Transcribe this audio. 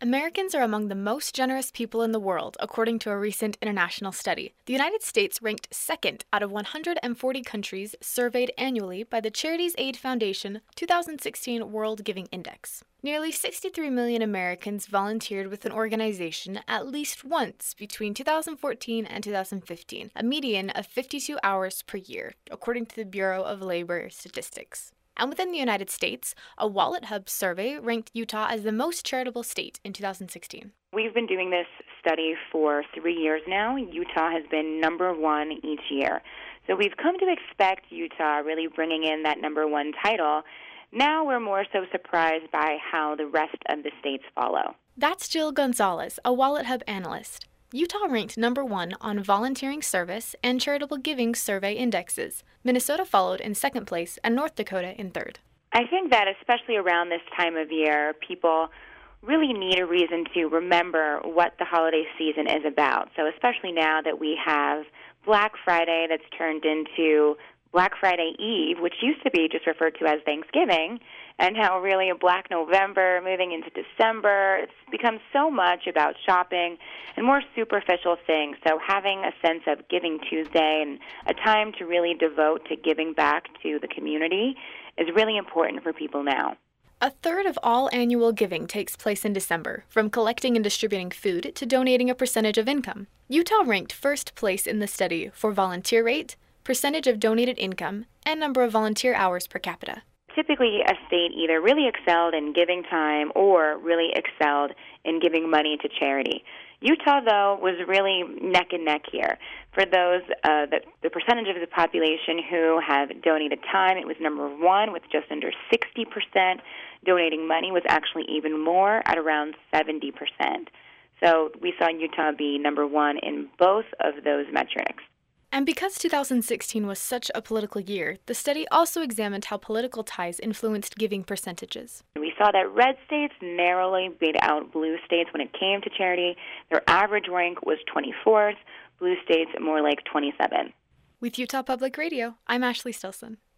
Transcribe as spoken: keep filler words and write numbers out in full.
Americans are among the most generous people in the world, according to a recent international study. The United States ranked second out of one hundred forty countries surveyed annually by the Charities Aid Foundation two thousand sixteen World Giving Index. Nearly sixty-three million Americans volunteered with an organization at least once between two thousand fourteen and two thousand fifteen, a median of fifty-two hours per year, according to the Bureau of Labor Statistics. And within the United States, a Wallet Hub survey ranked Utah as the most charitable state in two thousand sixteen. We've been doing this study for three years now. Utah has been number one each year. So we've come to expect Utah really bringing in that number one title. Now we're more so surprised by how the rest of the states follow. That's Jill Gonzalez, a Wallet Hub analyst. Utah ranked number one on volunteering service and charitable giving survey indexes. Minnesota followed in second place and North Dakota in third. I think that especially around this time of year, people really need a reason to remember what the holiday season is about. So especially now that we have Black Friday that's turned into Black Friday Eve, which used to be just referred to as Thanksgiving, and how really a Black November moving into December, it's become so much about shopping and more superficial things. So having a sense of Giving Tuesday and a time to really devote to giving back to the community is really important for people now. A third of all annual giving takes place in December, from collecting and distributing food to donating a percentage of income. Utah ranked first place in the study for volunteer rate, percentage of donated income, and number of volunteer hours per capita. Typically, a state either really excelled in giving time or really excelled in giving money to charity. Utah, though, was really neck and neck here. For those, uh, the, the percentage of the population who have donated time, it was number one with just under sixty percent. Donating money was actually even more at around seventy percent. So we saw Utah be number one in both of those metrics. And because two thousand sixteen was such a political year, the study also examined how political ties influenced giving percentages. We saw that red states narrowly beat out blue states when it came to charity. Their average rank was twenty-fourth, blue states more like twenty-seventh. With Utah Public Radio, I'm Ashley Stilson.